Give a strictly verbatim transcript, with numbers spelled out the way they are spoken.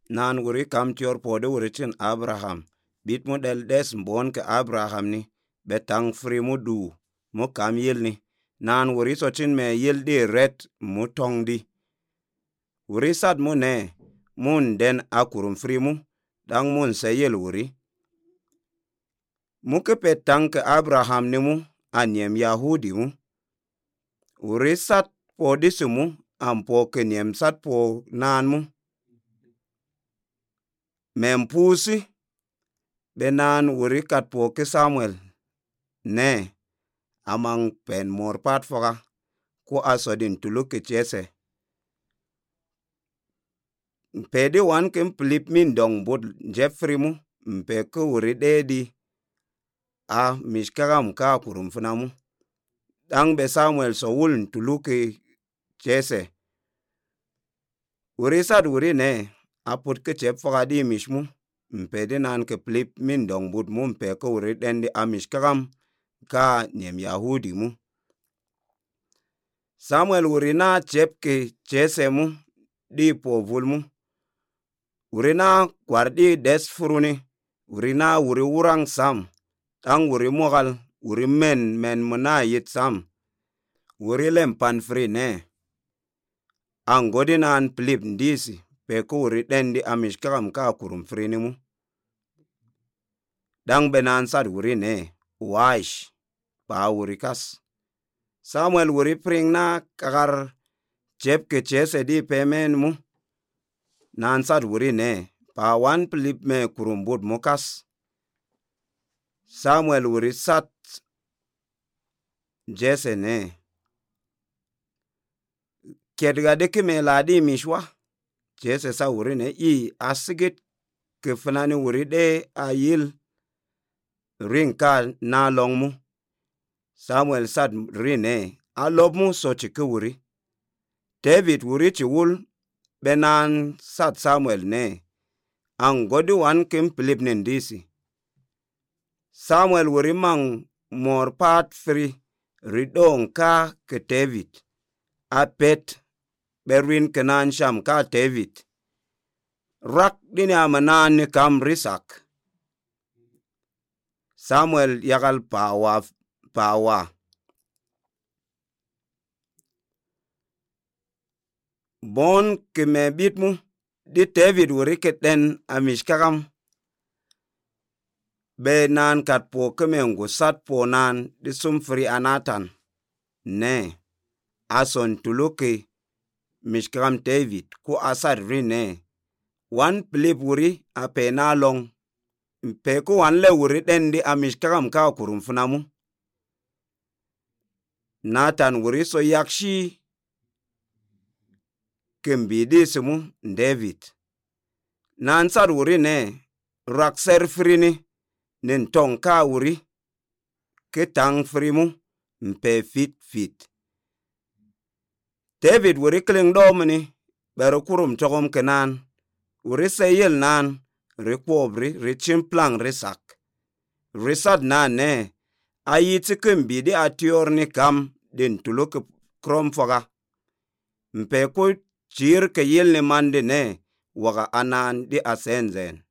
nan wuri kam tiyor pode wuri chin Abraham bit mu del des mbon ke Abraham ni betang fri mu du mu kam yel ni nan wuri so chin me yel di ret mu tong di wuri sad mu ne mun den akurum fri mu dang mun se yel wuri mu ke petang ke Abraham ni mu anyem Yahudi mu wuri sat po disumu ampo ke niem sat po nan mu mempusi benan wuri kat po ke Samuel ne amang pen morpat foga ko asodin tulu ke Jese pede wan kem plip min dong bot Jeffrey mu mpe ko wuri dedi a mishkagam ka kurum funamu dang be Samuel so wul tulu ke Jese wuri sad wuri ne aput ke chep foga di mishmu mpede nan ke plip min dong bot mu mpe ko wuri dendi a mishkagam ka niem Yahudi mu Samuel wuri na chep ke Jese mu di po vul mu wuri na kwardi des furuni wuri na wuri wurang sam tang wuri mogal wuri men men muna yit sam wuri lem pan fri ne angodi nan plip ndisi pe ko wuri dendi amish kakam ka kurum fri ni mu dang benan sad wuri ne waish pa wuri kas Samuel wuri pring na kakar chep ke Jese di pemen mu nan sad wuri ne pa wan plip me kurum bud mukas Samuel wuri sat Jese ne kedga deki me ladi mishwa Jese sa wuri ne i asigit ke fanani wuri de ayil rinka na long mu Samuel sad rine alob mu so chike wuri David wuri chi wul benan sad Samuel ne angodi wan kim plip nindisi Samuel wuri mang morpat fri ridong ka ke David apet berwin kenan sham ka David rak dini amanan ni kam risak Samuel yakal pawa pawa bon ke me bitmu di David wuri keten amish kakam be nan kat po kemengu sat po nan di sumfri anatan ne ason tuluki mishkam David ku asad rine wan plip wuri apena long mpe ku wan le wuri dendi amishkam ka kurum funamu Nathan wuri so yakshi kembidi sumu David nan sad wuri ne rakser frini nin tong ka wuri ketang frimu mpe fit fit David wuri kling domni bero kurum chogom kenan wuri seyel nan rikwobri richimplang risak risad nan ne ayiti kembidi atior ni kam din tuluk krom foga mpe ku chir ke yel ni mande ne waga anan di asenzen